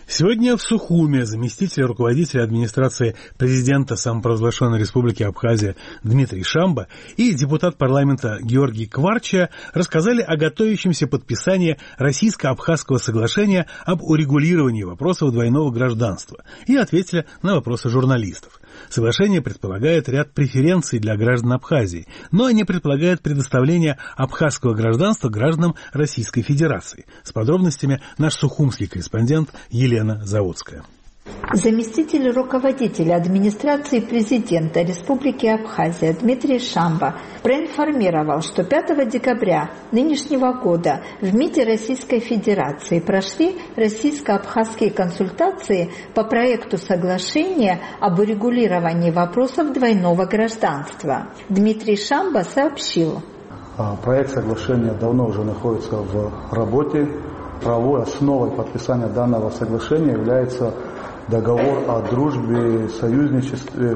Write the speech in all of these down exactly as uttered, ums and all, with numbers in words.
Сегодня в Сухуме заместитель руководителя администрации президента самопровозглашенной республики Абхазия Дмитрий Шамба и депутат парламента Георгий Кварча рассказали о готовящемся подписании Российско-Абхазского соглашения об урегулировании вопросов двойного гражданства и ответили на вопросы журналистов. Соглашение предполагает ряд преференций для граждан Абхазии, но не предполагает предоставление абхазского гражданства гражданам Российской Федерации. С подробностями наш сухумский корреспондент Елена Заводская. Заместитель руководителя администрации президента Республики Абхазия Дмитрий Шамба проинформировал, что пятого декабря нынешнего года в МИДе Российской Федерации прошли российско-абхазские консультации по проекту соглашения об урегулировании вопросов двойного гражданства. Дмитрий Шамба сообщил. Проект соглашения давно уже находится в работе. Правовой основой подписания данного соглашения является договор о дружбе, союзничестве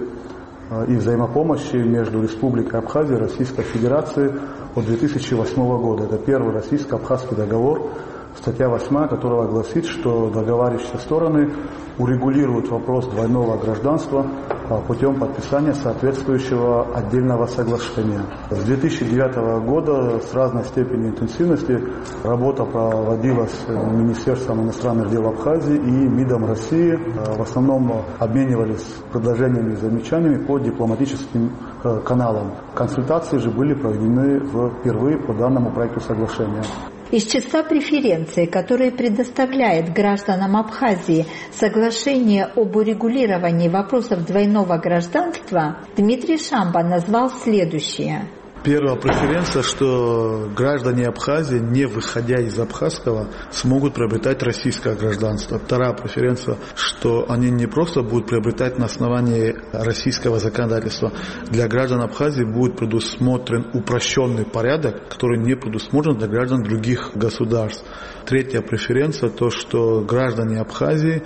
и взаимопомощи между Республикой Абхазия и Российской Федерацией от две тысячи восьмого года. Это первый российско-абхазский договор, статья восьмая, которая гласит, что договаривающиеся стороны урегулируют вопрос двойного гражданства путем подписания соответствующего отдельного соглашения. С две тысячи девятого года с разной степенью интенсивности работа проводилась Министерством иностранных дел Абхазии и МИДом России. В основном обменивались предложениями и замечаниями по дипломатическим каналам. Консультации же были проведены впервые по данному проекту соглашения. Из числа преференций, которые предоставляет гражданам Абхазии соглашение об урегулировании вопросов двойного гражданства, Дмитрий Шамба назвал следующее. Первая преференция, что граждане Абхазии, не выходя из абхазского, смогут приобретать российское гражданство. Вторая преференция, что они не просто будут приобретать на основании российского законодательства. Для граждан Абхазии будет предусмотрен упрощенный порядок, который не предусмотрен для граждан других государств. Третья преференция, то, что граждане Абхазии,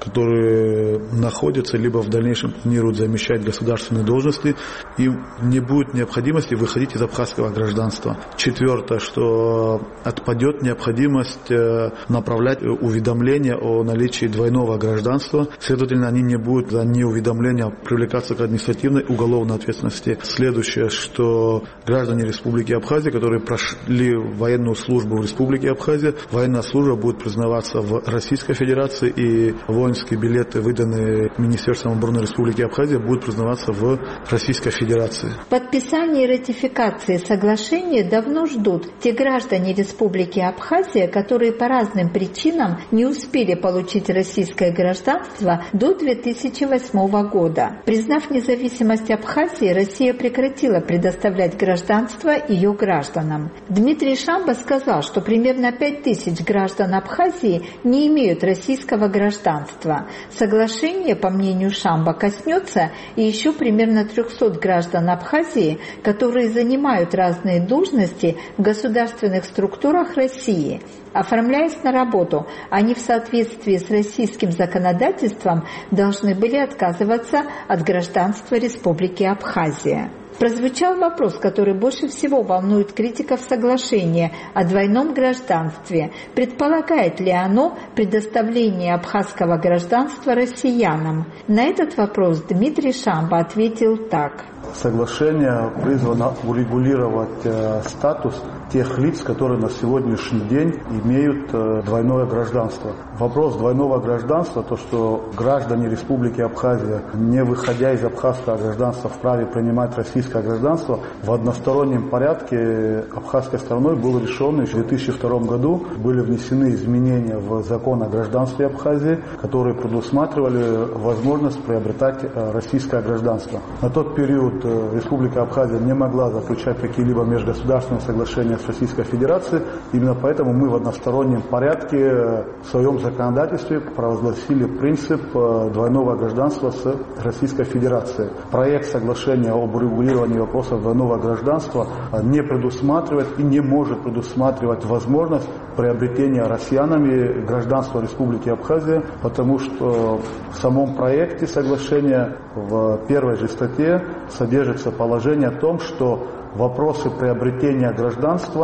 которые находятся, либо в дальнейшем планируют замещать государственные должности, им не будет необходимости выходить из абхазского гражданства. Четвертое, что отпадет необходимость направлять уведомления о наличии двойного гражданства, следовательно, они не будут за неуведомление привлекаться к административной уголовной ответственности. Следующее, что граждане Республики Абхазия, которые прошли военную службу в Республике Абхазия, военная служба будет признаваться в Российской Федерации, и воинские билеты, выданные Министерством обороны Республики Абхазия, будут признаваться в Российской Федерации. Подписание и ратификации соглашения давно ждут те граждане Республики Абхазия, которые по разным причинам не успели получить российское гражданство до две тысячи восьмого года. Признав независимость Абхазии, Россия прекратила предоставлять гражданство ее гражданам. Дмитрий Шамба сказал, что примерно пять тысяч граждан Абхазии не имеют российского гражданства. Соглашение, по мнению Шамба, коснется и еще примерно трехсот граждан Абхазии, которые занимают разные должности в государственных структурах России. Оформляясь на работу, они в соответствии с российским законодательством должны были отказываться от гражданства Республики Абхазия. Прозвучал вопрос, который больше всего волнует критиков соглашения о двойном гражданстве. Предполагает ли оно предоставление абхазского гражданства россиянам? На этот вопрос Дмитрий Шамба ответил так. Соглашение призвано урегулировать э, статус тех лиц, которые на сегодняшний день имеют э, двойное гражданство. Вопрос двойного гражданства, то что граждане Республики Абхазия, не выходя из абхазского гражданства, вправе принимать российское гражданство, в одностороннем порядке абхазской стороной был решен еще в две тысячи втором году. Были внесены изменения в закон о гражданстве Абхазии, которые предусматривали возможность приобретать э, российское гражданство. На тот период Республика Абхазия не могла заключать какие-либо межгосударственные соглашения с Российской Федерацией. Именно поэтому мы в одностороннем порядке в своем законодательстве провозгласили принцип двойного гражданства с Российской Федерацией. Проект соглашения об урегулировании вопросов двойного гражданства не предусматривает и не может предусматривать возможность приобретения россиянами гражданства Республики Абхазия, потому что в самом проекте соглашения в первой же статье содержится положение о том, что вопросы приобретения гражданства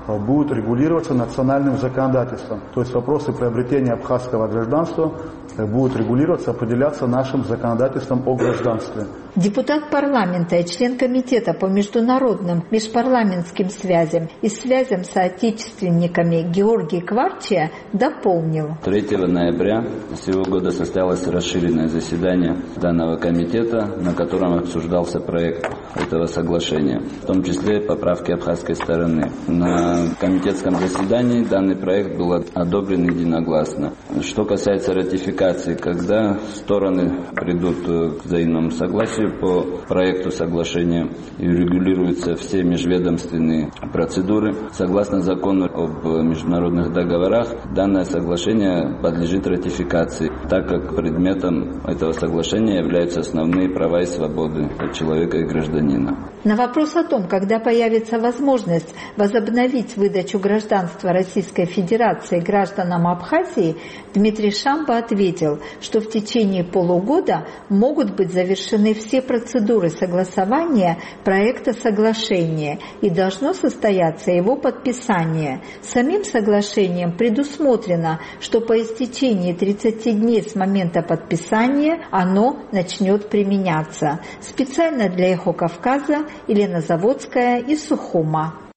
будут регулироваться национальным законодательством. То есть вопросы приобретения абхазского гражданства будут регулироваться, определяться нашим законодательством о гражданстве. Депутат парламента и член комитета по международным межпарламентским связям и связям с соотечественниками Георгий Кварчия дополнил. третьего ноября сего года состоялось расширенное заседание данного комитета, на котором обсуждался проект этого соглашения, в том числе поправки абхазской стороны. На комитетском заседании данный проект был одобрен единогласно. Что касается ратификации, когда стороны придут к взаимному согласию по проекту соглашения и регулируются все межведомственные процедуры, согласно закону об международных договорах, данное соглашение подлежит ратификации, так как предметом этого соглашения являются основные права и свободы человека и гражданина. На вопрос о том, когда появится возможность возобновить выдачу гражданства Российской Федерации гражданам Абхазии, Дмитрий Шамба ответил, что в течение полугода могут быть завершены все процедуры согласования проекта соглашения и должно состояться его подписание. Самим соглашением предусмотрено, что по истечении тридцати дней с момента подписания оно начнет применяться. Специально для «Эхо Кавказа» Елена Заводская из Сухума.